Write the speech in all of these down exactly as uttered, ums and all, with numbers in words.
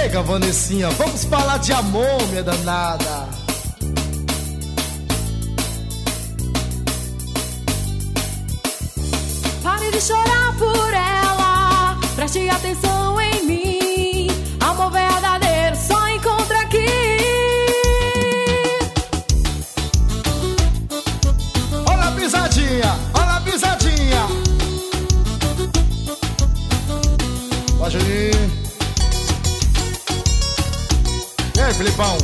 Chega, Vanessinha, vamos falar de amor, minha danada. Pare de chorar por ela, preste atenção em mim. Amor verdadeiro só encontra aqui. Olha a pisadinha, olha a pisadinha. Ó, Juninho. E aí, Filipão?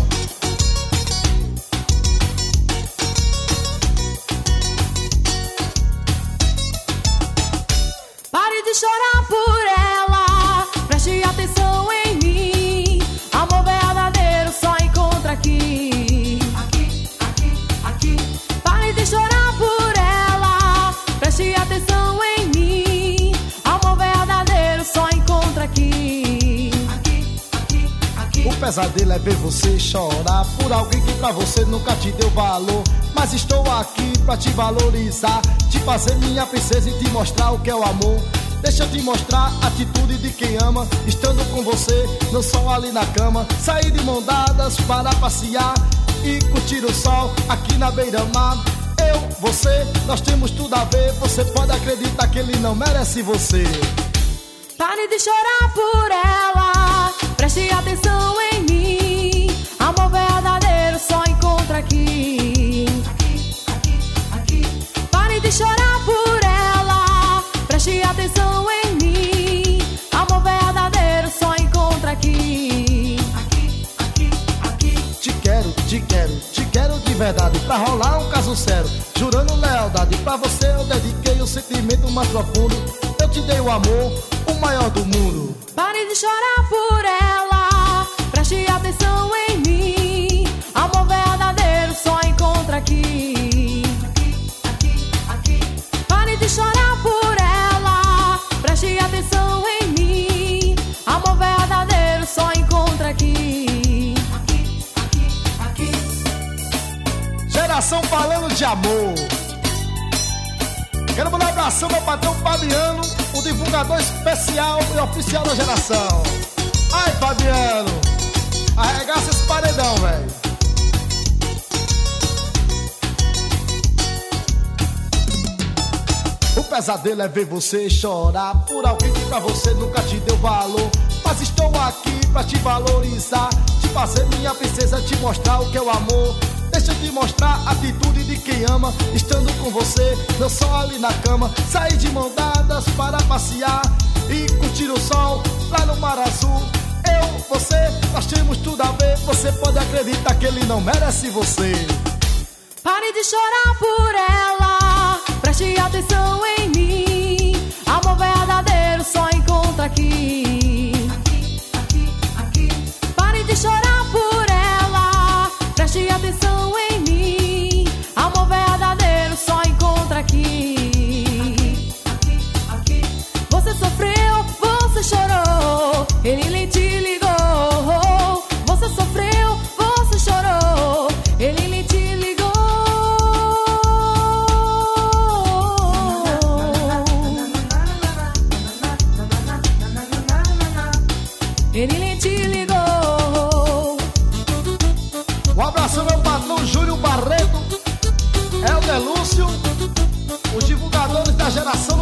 Pare de chorar por ela, preste atenção em mim. Amor verdadeiro só encontra aqui. Aqui, aqui, aqui. Pare de chorar por ela, preste atenção em mim. Amor verdadeiro só encontra aqui. Aqui, aqui, aqui. O pesadelo é ver você chorar por alguém que pra você nunca te deu valor. Mas estou aqui pra te valorizar, te fazer minha princesa e te mostrar o que é o amor. Deixa eu te mostrar a atitude de quem ama, estando com você, não só ali na cama. Sair de mão dadas para passear e curtir o sol aqui na beira-mar. Eu, você, nós temos tudo a ver, você pode acreditar que ele não merece você. Pare de chorar por ela, preste atenção em mim. Amor verdadeiro só encontra aqui. Aqui, aqui, aqui. Pare de chorar por ela, preste atenção em mim. Amor verdadeiro só encontra aqui. Aqui, aqui, aqui. Te quero, te quero, te quero de verdade, pra rolar um caso sério, jurando lealdade. Pra você eu dediquei o sentimento mais profundo. Eu te dei o amor, o maior do mundo. Pare de chorar por ela, preste atenção em mim. Amor verdadeiro só encontra aqui. Aqui, aqui, aqui. Pare de chorar por ela, preste atenção em mim. Amor verdadeiro só encontra aqui. Aqui, aqui, aqui. Geração falando de amor. Quero mandar um abração ao patrão Fabiano, o divulgador especial e oficial da geração. Ai, Fabiano, arregaça esse paredão, velho. O pesadelo é ver você chorar por alguém que pra você nunca te deu valor. Mas estou aqui pra te valorizar, te fazer minha princesa, te mostrar o que é o amor. Deixa eu te mostrar a atitude de quem ama, estando com você, não só ali na cama. Sair de mão dadas para passear e curtir o sol lá no mar azul. Eu, você, nós temos tudo a ver, você pode acreditar que ele não merece você. Pare de chorar por ela, preste atenção em mim. Amor verdadeiro só encontra aqui. Aqui, aqui, aqui. Pare de chorar por ela, preste atenção em mim. Amor verdadeiro só encontra aqui. Aqui, aqui, aqui. Você sofreu, você chorou, ele nem te ligou. Você sofreu, você chorou, ele nem te ligou. Ele nem te ligou. Um abraço ao meu patrão Júlio Barreto, Helder Lúcio, os divulgadores da geração